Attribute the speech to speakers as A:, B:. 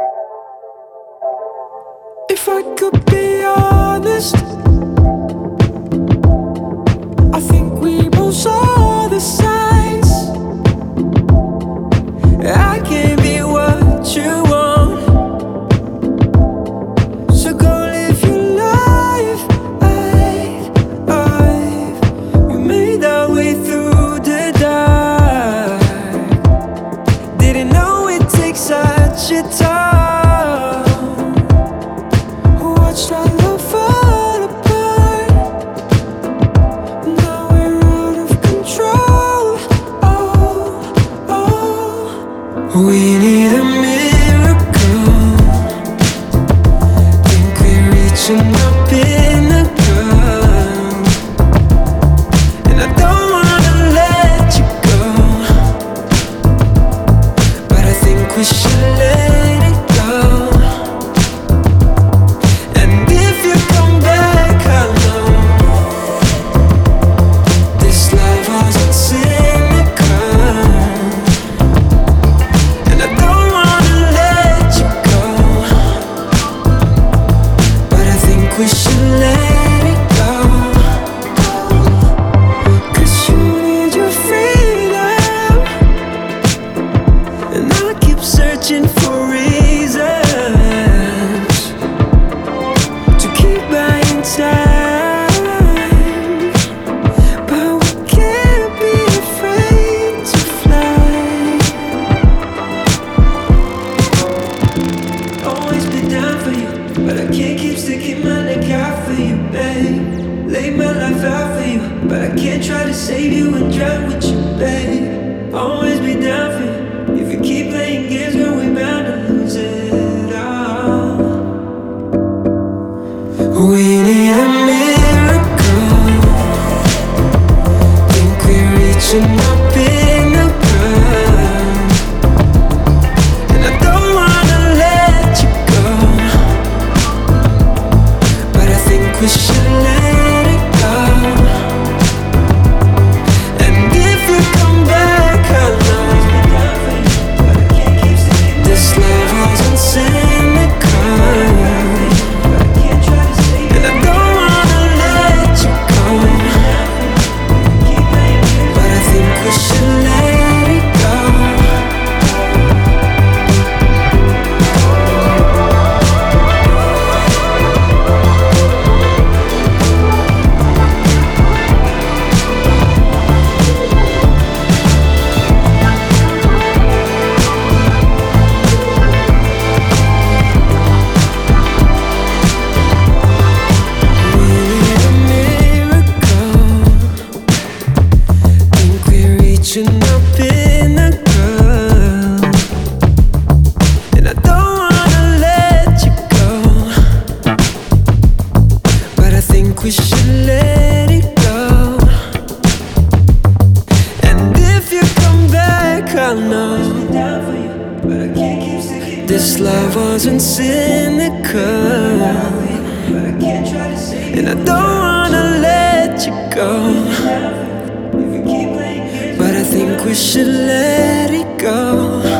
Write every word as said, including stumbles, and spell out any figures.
A: If I could be honest, I think we both saw the signs. I can't be what you want, so go live your life, life, life. We made our way through the dark. Didn't know it takes such a toll. Watched our love fall apart. Now we're out of control. Oh, oh. We need a miracle. Think we're reaching our pinnacle, and I don't wanna let you go, but I think we should let it go. And if you come back, I know this love wasn't cynical, and I don't wanna let you go, but I think we should let it go. 'Cause you need your freedom, and I keep searching for reasons to keep buying time, but we can't be afraid to fly. Always been down for you, but I can't keep sticking my neck out for you, babe. Lay my life out for you, but I can't try to save you and drown with you, babe. Always be down for you. If you keep playing games, girl, we bound to lose it all. We need a miracle. Think we're reaching our pinnacle, and I don't wanna let you go, but I think we should let it go. And if you come back, I know this love wasn't cynical, and I don't wanna let you go, but I think we should let it go. We need a miracle. Think we're reaching our pinnacle, and I don't wanna let you go, but I think we should let it go. And if you come back, I'll know this love wasn't cynical, and I don't wanna let you go, but I think we should let it go.